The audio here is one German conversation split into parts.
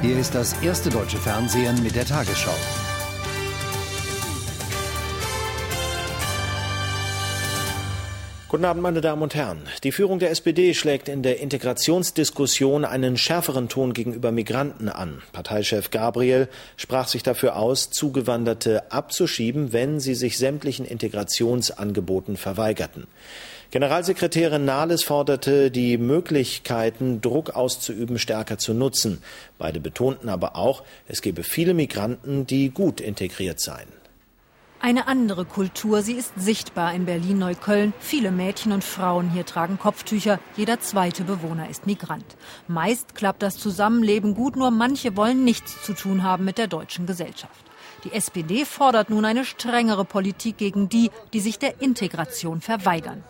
Hier ist das erste deutsche Fernsehen mit der Tagesschau. Guten Abend, meine Damen und Herren. Die Führung der SPD schlägt in der Integrationsdiskussion einen schärferen Ton gegenüber Migranten an. Parteichef Gabriel sprach sich dafür aus, Zugewanderte abzuschieben, wenn sie sich sämtlichen Integrationsangeboten verweigerten. Generalsekretärin Nahles forderte, die Möglichkeiten, Druck auszuüben, stärker zu nutzen. Beide betonten aber auch, es gebe viele Migranten, die gut integriert seien. Eine andere Kultur, sie ist sichtbar in Berlin-Neukölln. Viele Mädchen und Frauen hier tragen Kopftücher. Jeder zweite Bewohner ist Migrant. Meist klappt das Zusammenleben gut, nur manche wollen nichts zu tun haben mit der deutschen Gesellschaft. Die SPD fordert nun eine strengere Politik gegen die, die sich der Integration verweigern.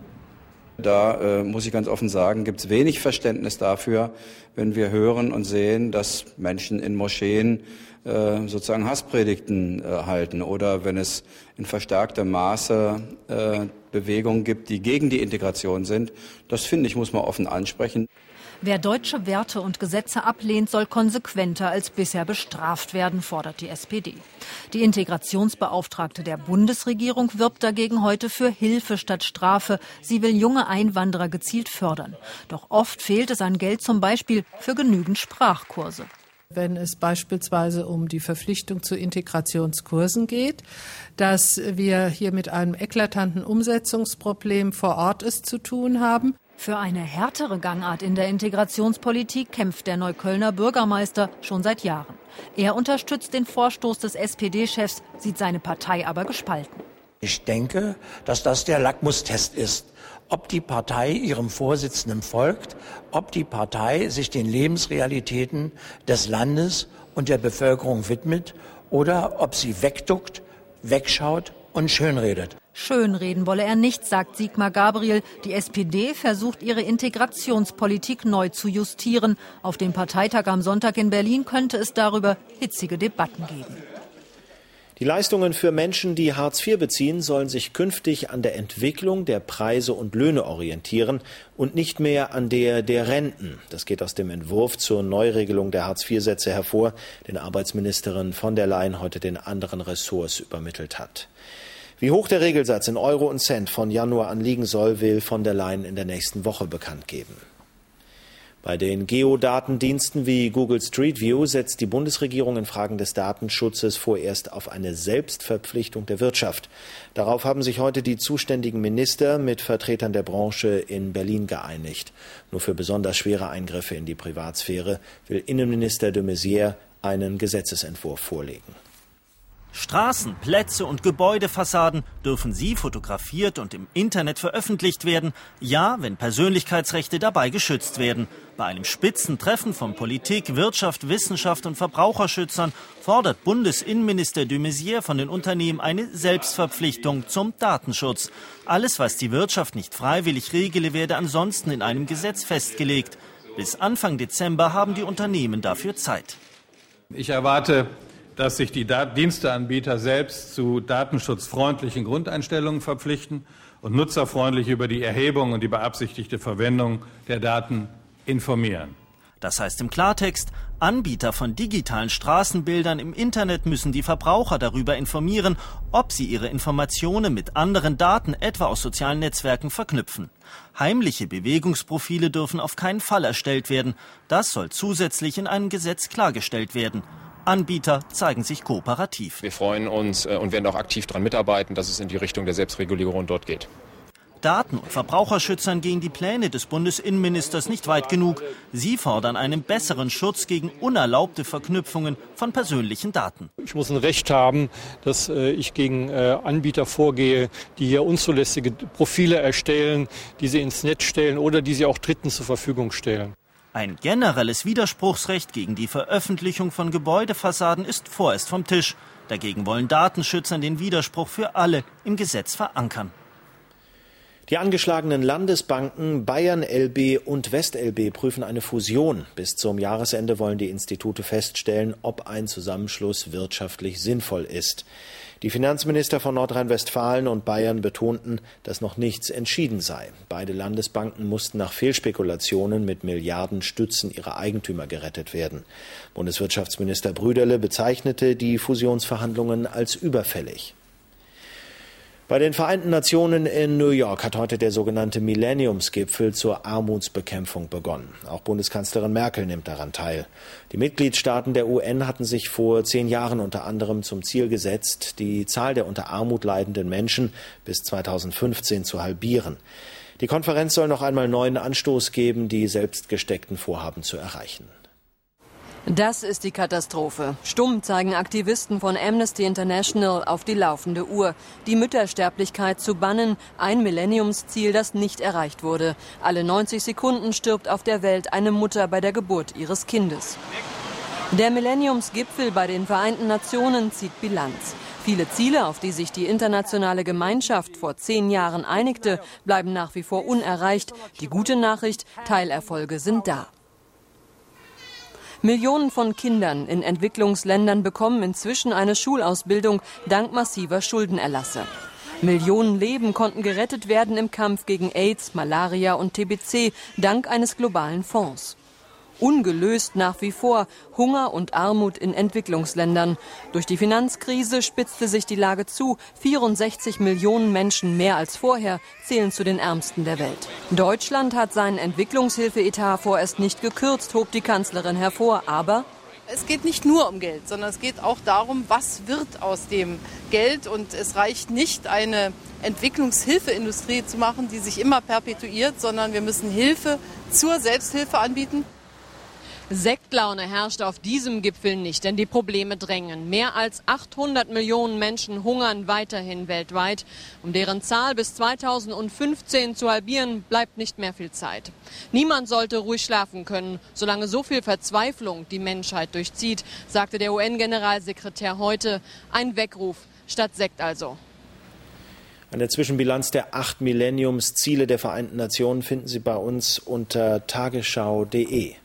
Da muss ich ganz offen sagen, gibt es wenig Verständnis dafür, wenn wir hören und sehen, dass Menschen in Moscheen sozusagen Hasspredigten halten oder wenn es in verstärktem Maße Bewegungen gibt, die gegen die Integration sind. Das, finde ich, muss man offen ansprechen. Wer deutsche Werte und Gesetze ablehnt, soll konsequenter als bisher bestraft werden, fordert die SPD. Die Integrationsbeauftragte der Bundesregierung wirbt dagegen heute für Hilfe statt Strafe. Sie will junge Einwanderer gezielt fördern. Doch oft fehlt es an Geld, zum Beispiel für genügend Sprachkurse. Wenn es beispielsweise um die Verpflichtung zu Integrationskursen geht, dass wir hier mit einem eklatanten Umsetzungsproblem vor Ort zu tun haben. Für eine härtere Gangart in der Integrationspolitik kämpft der Neuköllner Bürgermeister schon seit Jahren. Er unterstützt den Vorstoß des SPD-Chefs, sieht seine Partei aber gespalten. Ich denke, dass das der Lackmustest ist, ob die Partei ihrem Vorsitzenden folgt, ob die Partei sich den Lebensrealitäten des Landes und der Bevölkerung widmet oder ob sie wegduckt, wegschaut und schönredet. Schönreden wolle er nicht, sagt Sigmar Gabriel. Die SPD versucht, ihre Integrationspolitik neu zu justieren. Auf dem Parteitag am Sonntag in Berlin könnte es darüber hitzige Debatten geben. Die Leistungen für Menschen, die Hartz IV beziehen, sollen sich künftig an der Entwicklung der Preise und Löhne orientieren und nicht mehr an der Renten. Das geht aus dem Entwurf zur Neuregelung der Hartz-IV-Sätze hervor, den Arbeitsministerin von der Leyen heute den anderen Ressorts übermittelt hat. Wie hoch der Regelsatz in Euro und Cent von Januar an liegen soll, will von der Leyen in der nächsten Woche bekannt geben. Bei den Geodatendiensten wie Google Street View setzt die Bundesregierung in Fragen des Datenschutzes vorerst auf eine Selbstverpflichtung der Wirtschaft. Darauf haben sich heute die zuständigen Minister mit Vertretern der Branche in Berlin geeinigt. Nur für besonders schwere Eingriffe in die Privatsphäre will Innenminister de Maizière einen Gesetzesentwurf vorlegen. Straßen, Plätze und Gebäudefassaden, dürfen sie fotografiert und im Internet veröffentlicht werden? Ja, wenn Persönlichkeitsrechte dabei geschützt werden. Bei einem Spitzentreffen von Politik, Wirtschaft, Wissenschaft und Verbraucherschützern fordert Bundesinnenminister de Maizière von den Unternehmen eine Selbstverpflichtung zum Datenschutz. Alles, was die Wirtschaft nicht freiwillig regele, werde ansonsten in einem Gesetz festgelegt. Bis Anfang Dezember haben die Unternehmen dafür Zeit. Ich erwarte, dass sich die Diensteanbieter selbst zu datenschutzfreundlichen Grundeinstellungen verpflichten und nutzerfreundlich über die Erhebung und die beabsichtigte Verwendung der Daten informieren. Das heißt im Klartext, Anbieter von digitalen Straßenbildern im Internet müssen die Verbraucher darüber informieren, ob sie ihre Informationen mit anderen Daten, etwa aus sozialen Netzwerken, verknüpfen. Heimliche Bewegungsprofile dürfen auf keinen Fall erstellt werden. Das soll zusätzlich in einem Gesetz klargestellt werden. Anbieter zeigen sich kooperativ. Wir freuen uns und werden auch aktiv daran mitarbeiten, dass es in die Richtung der Selbstregulierung dort geht. Daten- und Verbraucherschützern gehen die Pläne des Bundesinnenministers nicht weit genug. Sie fordern einen besseren Schutz gegen unerlaubte Verknüpfungen von persönlichen Daten. Ich muss ein Recht haben, dass ich gegen Anbieter vorgehe, die hier unzulässige Profile erstellen, die sie ins Netz stellen oder die sie auch Dritten zur Verfügung stellen. Ein generelles Widerspruchsrecht gegen die Veröffentlichung von Gebäudefassaden ist vorerst vom Tisch. Dagegen wollen Datenschützer den Widerspruch für alle im Gesetz verankern. Die angeschlagenen Landesbanken Bayern LB und West LB prüfen eine Fusion. Bis zum Jahresende wollen die Institute feststellen, ob ein Zusammenschluss wirtschaftlich sinnvoll ist. Die Finanzminister von Nordrhein-Westfalen und Bayern betonten, dass noch nichts entschieden sei. Beide Landesbanken mussten nach Fehlspekulationen mit Milliardenstützen ihrer Eigentümer gerettet werden. Bundeswirtschaftsminister Brüderle bezeichnete die Fusionsverhandlungen als überfällig. Bei den Vereinten Nationen in New York hat heute der sogenannte Millenniumsgipfel zur Armutsbekämpfung begonnen. Auch Bundeskanzlerin Merkel nimmt daran teil. Die Mitgliedstaaten der UN hatten sich vor 10 Jahren unter anderem zum Ziel gesetzt, die Zahl der unter Armut leidenden Menschen bis 2015 zu halbieren. Die Konferenz soll noch einmal neuen Anstoß geben, die selbst gesteckten Vorhaben zu erreichen. Das ist die Katastrophe. Stumm zeigen Aktivisten von Amnesty International auf die laufende Uhr. Die Müttersterblichkeit zu bannen, ein Millenniumsziel, das nicht erreicht wurde. Alle 90 Sekunden stirbt auf der Welt eine Mutter bei der Geburt ihres Kindes. Der Millenniumsgipfel bei den Vereinten Nationen zieht Bilanz. Viele Ziele, auf die sich die internationale Gemeinschaft vor 10 Jahren einigte, bleiben nach wie vor unerreicht. Die gute Nachricht, Teilerfolge sind da. Millionen von Kindern in Entwicklungsländern bekommen inzwischen eine Schulausbildung dank massiver Schuldenerlasse. Millionen Leben konnten gerettet werden im Kampf gegen AIDS, Malaria und TBC dank eines globalen Fonds. Ungelöst nach wie vor Hunger und Armut in Entwicklungsländern. Durch die Finanzkrise spitzte sich die Lage zu. 64 Millionen Menschen, mehr als vorher, zählen zu den Ärmsten der Welt. Deutschland hat seinen Entwicklungshilfeetat vorerst nicht gekürzt, hob die Kanzlerin hervor. Aber es geht nicht nur um Geld, sondern es geht auch darum, was wird aus dem Geld. Und es reicht nicht, eine Entwicklungshilfeindustrie zu machen, die sich immer perpetuiert, sondern wir müssen Hilfe zur Selbsthilfe anbieten. Sektlaune herrscht auf diesem Gipfel nicht, denn die Probleme drängen. Mehr als 800 Millionen Menschen hungern weiterhin weltweit. Um deren Zahl bis 2015 zu halbieren, bleibt nicht mehr viel Zeit. Niemand sollte ruhig schlafen können, solange so viel Verzweiflung die Menschheit durchzieht, sagte der UN-Generalsekretär heute. Ein Weckruf statt Sekt also. Eine Zwischenbilanz der 8 Millenniumsziele der Vereinten Nationen finden Sie bei uns unter tagesschau.de.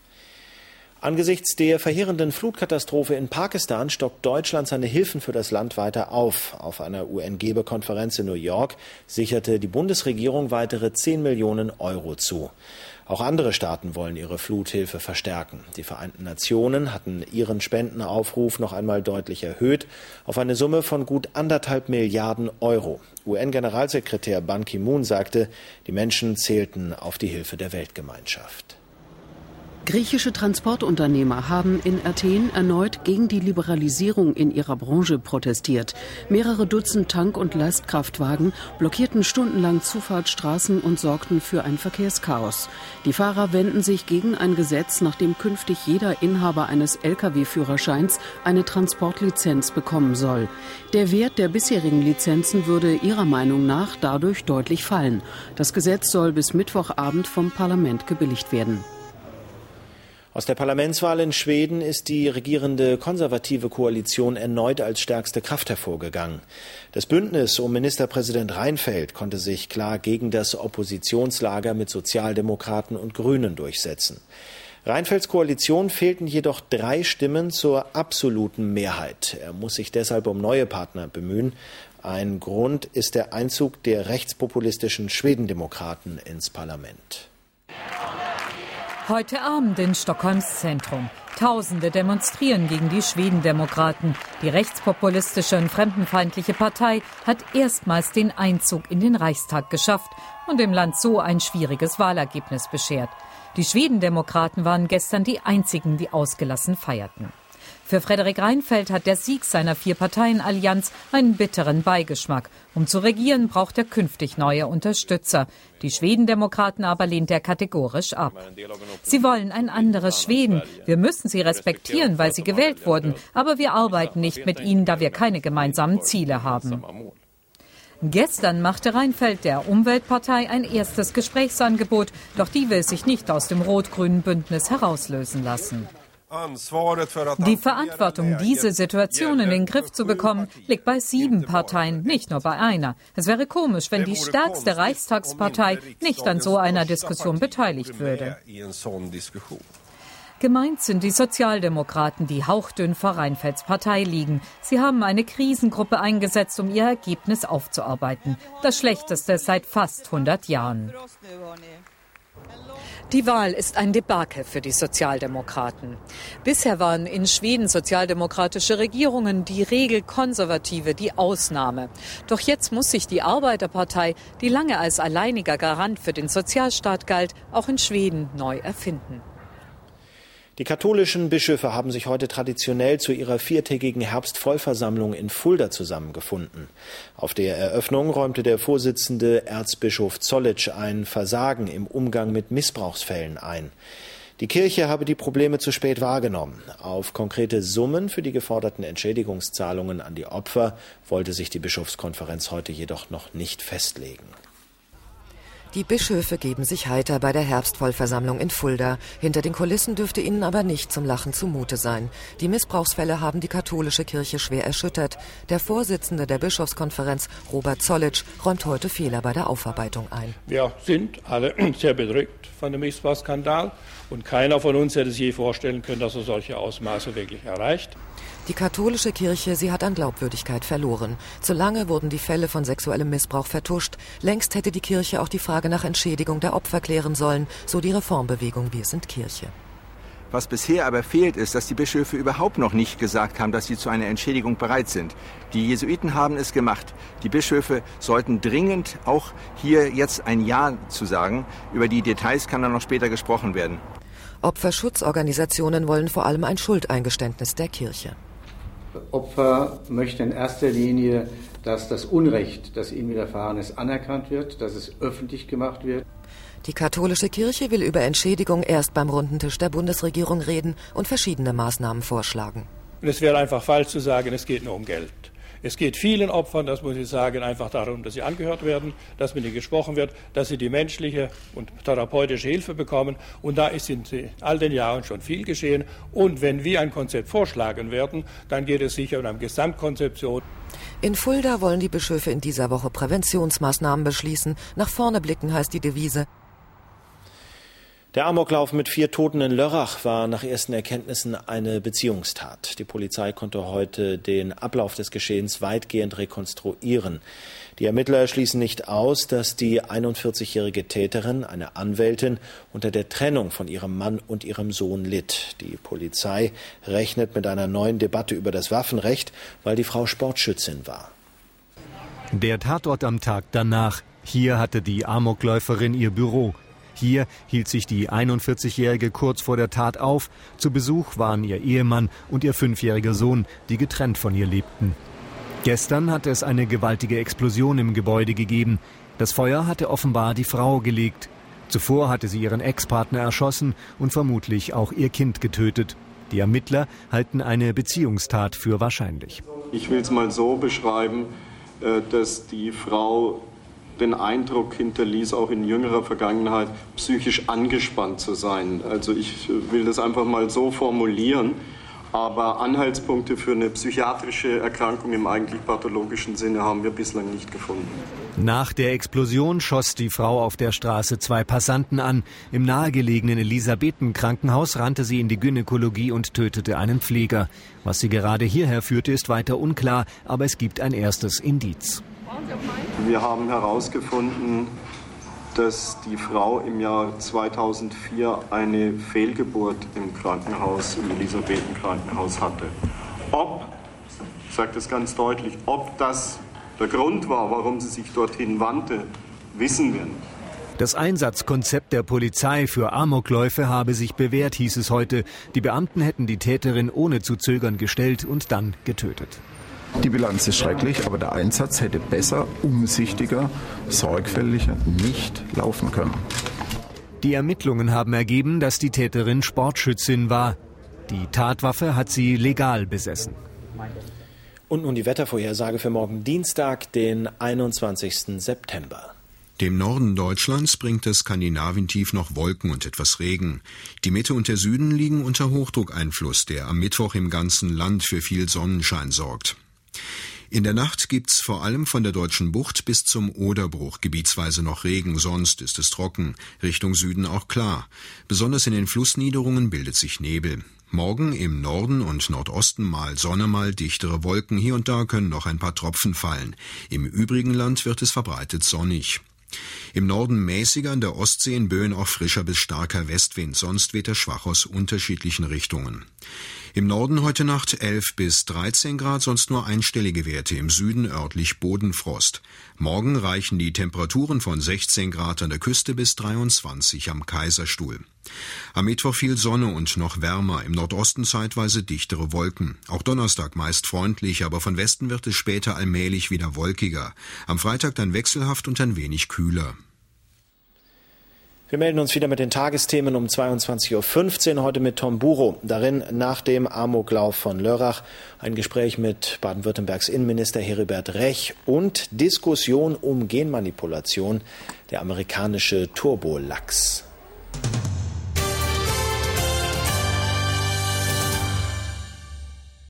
Angesichts der verheerenden Flutkatastrophe in Pakistan stockt Deutschland seine Hilfen für das Land weiter auf. Auf einer UN-Geberkonferenz in New York sicherte die Bundesregierung weitere 10 Millionen Euro zu. Auch andere Staaten wollen ihre Fluthilfe verstärken. Die Vereinten Nationen hatten ihren Spendenaufruf noch einmal deutlich erhöht auf eine Summe von gut 1,5 Milliarden Euro. UN-Generalsekretär Ban Ki-moon sagte, die Menschen zählten auf die Hilfe der Weltgemeinschaft. Griechische Transportunternehmer haben in Athen erneut gegen die Liberalisierung in ihrer Branche protestiert. Mehrere Dutzend Tank- und Lastkraftwagen blockierten stundenlang Zufahrtsstraßen und sorgten für ein Verkehrschaos. Die Fahrer wenden sich gegen ein Gesetz, nach dem künftig jeder Inhaber eines Lkw-Führerscheins eine Transportlizenz bekommen soll. Der Wert der bisherigen Lizenzen würde ihrer Meinung nach dadurch deutlich fallen. Das Gesetz soll bis Mittwochabend vom Parlament gebilligt werden. Aus der Parlamentswahl in Schweden ist die regierende konservative Koalition erneut als stärkste Kraft hervorgegangen. Das Bündnis um Ministerpräsident Reinfeldt konnte sich klar gegen das Oppositionslager mit Sozialdemokraten und Grünen durchsetzen. Reinfeldts Koalition fehlten jedoch 3 Stimmen zur absoluten Mehrheit. Er muss sich deshalb um neue Partner bemühen. Ein Grund ist der Einzug der rechtspopulistischen Schwedendemokraten ins Parlament. Heute Abend in Stockholms Zentrum. Tausende demonstrieren gegen die Schwedendemokraten. Die rechtspopulistische und fremdenfeindliche Partei hat erstmals den Einzug in den Reichstag geschafft und dem Land so ein schwieriges Wahlergebnis beschert. Die Schwedendemokraten waren gestern die einzigen, die ausgelassen feierten. Für Fredrik Reinfeldt hat der Sieg seiner 4-Parteien-Allianz einen bitteren Beigeschmack. Um zu regieren, braucht er künftig neue Unterstützer. Die Schwedendemokraten aber lehnt er kategorisch ab. Sie wollen ein anderes Schweden. Wir müssen sie respektieren, weil sie gewählt wurden. Aber wir arbeiten nicht mit ihnen, da wir keine gemeinsamen Ziele haben. Gestern machte Reinfeldt der Umweltpartei ein erstes Gesprächsangebot. Doch die will sich nicht aus dem rot-grünen Bündnis herauslösen lassen. Die Verantwortung, diese Situation in den Griff zu bekommen, liegt bei 7 Parteien, nicht nur bei einer. Es wäre komisch, wenn die stärkste Reichstagspartei nicht an so einer Diskussion beteiligt würde. Gemeint sind die Sozialdemokraten, die hauchdünn vor Reinfeldts Partei liegen. Sie haben eine Krisengruppe eingesetzt, um ihr Ergebnis aufzuarbeiten. Das Schlechteste seit fast 100 Jahren. Die Wahl ist ein Debakel für die Sozialdemokraten. Bisher waren in Schweden sozialdemokratische Regierungen die Regel, Konservative die Ausnahme. Doch jetzt muss sich die Arbeiterpartei, die lange als alleiniger Garant für den Sozialstaat galt, auch in Schweden neu erfinden. Die katholischen Bischöfe haben sich heute traditionell zu ihrer viertägigen Herbstvollversammlung in Fulda zusammengefunden. Auf der Eröffnung räumte der Vorsitzende Erzbischof Zollitsch ein Versagen im Umgang mit Missbrauchsfällen ein. Die Kirche habe die Probleme zu spät wahrgenommen. Auf konkrete Summen für die geforderten Entschädigungszahlungen an die Opfer wollte sich die Bischofskonferenz heute jedoch noch nicht festlegen. Die Bischöfe geben sich heiter bei der Herbstvollversammlung in Fulda. Hinter den Kulissen dürfte ihnen aber nicht zum Lachen zumute sein. Die Missbrauchsfälle haben die katholische Kirche schwer erschüttert. Der Vorsitzende der Bischofskonferenz, Robert Zollitsch, räumt heute Fehler bei der Aufarbeitung ein. Wir sind alle sehr bedrückt von dem Missbrauchsskandal und keiner von uns hätte sich je vorstellen können, dass er solche Ausmaße wirklich erreicht. Die katholische Kirche, sie hat an Glaubwürdigkeit verloren. Zu lange wurden die Fälle von sexuellem Missbrauch vertuscht. Längst hätte die Kirche auch die Frage nach Entschädigung der Opfer klären sollen, so die Reformbewegung Wir sind Kirche. Was bisher aber fehlt, ist, dass die Bischöfe überhaupt noch nicht gesagt haben, dass sie zu einer Entschädigung bereit sind. Die Jesuiten haben es gemacht. Die Bischöfe sollten dringend auch hier jetzt ein Ja zu sagen. Über die Details kann dann noch später gesprochen werden. Opferschutzorganisationen wollen vor allem ein Schuldeingeständnis der Kirche. Opfer möchten in erster Linie, dass das Unrecht, das ihnen widerfahren ist, anerkannt wird, dass es öffentlich gemacht wird. Die katholische Kirche will über Entschädigung erst beim runden Tisch der Bundesregierung reden und verschiedene Maßnahmen vorschlagen. Und es wäre einfach falsch zu sagen, es geht nur um Geld. Es geht vielen Opfern, das muss ich sagen, einfach darum, dass sie angehört werden, dass mit ihnen gesprochen wird, dass sie die menschliche und therapeutische Hilfe bekommen. Und da ist in all den Jahren schon viel geschehen. Und wenn wir ein Konzept vorschlagen werden, dann geht es sicher um eine Gesamtkonzeption. In Fulda wollen die Bischöfe in dieser Woche Präventionsmaßnahmen beschließen. Nach vorne blicken heißt die Devise. Der Amoklauf mit 4 Toten in Lörrach war nach ersten Erkenntnissen eine Beziehungstat. Die Polizei konnte heute den Ablauf des Geschehens weitgehend rekonstruieren. Die Ermittler schließen nicht aus, dass die 41-jährige Täterin, eine Anwältin, unter der Trennung von ihrem Mann und ihrem Sohn litt. Die Polizei rechnet mit einer neuen Debatte über das Waffenrecht, weil die Frau Sportschützin war. Der Tatort am Tag danach. Hier hatte die Amokläuferin ihr Büro. Hier hielt sich die 41-Jährige kurz vor der Tat auf. Zu Besuch waren ihr Ehemann und ihr 5-jähriger Sohn, die getrennt von ihr lebten. Gestern hatte es eine gewaltige Explosion im Gebäude gegeben. Das Feuer hatte offenbar die Frau gelegt. Zuvor hatte sie ihren Ex-Partner erschossen und vermutlich auch ihr Kind getötet. Die Ermittler halten eine Beziehungstat für wahrscheinlich. Ich will es mal so beschreiben, dass die Frau den Eindruck hinterließ, auch in jüngerer Vergangenheit psychisch angespannt zu sein. Also ich will das einfach mal so formulieren, aber Anhaltspunkte für eine psychiatrische Erkrankung im eigentlich pathologischen Sinne haben wir bislang nicht gefunden. Nach der Explosion schoss die Frau auf der Straße 2 Passanten an. Im nahegelegenen Elisabethen-Krankenhaus rannte sie in die Gynäkologie und tötete einen Pfleger. Was sie gerade hierher führte, ist weiter unklar, aber es gibt ein erstes Indiz. Wir haben herausgefunden, dass die Frau im Jahr 2004 eine Fehlgeburt im Krankenhaus, im Elisabethen-Krankenhaus hatte. Ob, ich sage das ganz deutlich, ob das der Grund war, warum sie sich dorthin wandte, wissen wir nicht. Das Einsatzkonzept der Polizei für Amokläufe habe sich bewährt, hieß es heute. Die Beamten hätten die Täterin ohne zu zögern gestellt und dann getötet. Die Bilanz ist schrecklich, aber der Einsatz hätte besser, umsichtiger, sorgfältiger nicht laufen können. Die Ermittlungen haben ergeben, dass die Täterin Sportschützin war. Die Tatwaffe hat sie legal besessen. Und nun die Wettervorhersage für morgen Dienstag, den 21. September. Dem Norden Deutschlands bringt das Skandinavientief noch Wolken und etwas Regen. Die Mitte und der Süden liegen unter Hochdruckeinfluss, der am Mittwoch im ganzen Land für viel Sonnenschein sorgt. In der Nacht gibt's vor allem von der Deutschen Bucht bis zum Oderbruch gebietsweise noch Regen, sonst ist es trocken. Richtung Süden auch klar. Besonders in den Flussniederungen bildet sich Nebel. Morgen im Norden und Nordosten mal Sonne, mal dichtere Wolken. Hier und da können noch ein paar Tropfen fallen. Im übrigen Land wird es verbreitet sonnig. Im Norden mäßiger, an der Ostsee in Böen auch frischer bis starker Westwind, sonst weht er schwach aus unterschiedlichen Richtungen. Im Norden heute Nacht 11 bis 13 Grad, sonst nur einstellige Werte, im Süden örtlich Bodenfrost. Morgen reichen die Temperaturen von 16 Grad an der Küste bis 23 am Kaiserstuhl. Am Mittwoch viel Sonne und noch wärmer, im Nordosten zeitweise dichtere Wolken. Auch Donnerstag meist freundlich, aber von Westen wird es später allmählich wieder wolkiger. Am Freitag dann wechselhaft und ein wenig kühler. Wir melden uns wieder mit den Tagesthemen um 22.15 Uhr, heute mit Tom Buro. Darin nach dem Amoklauf von Lörrach ein Gespräch mit Baden-Württembergs Innenminister Heribert Rech und Diskussion um Genmanipulation, der amerikanische Turbolachs.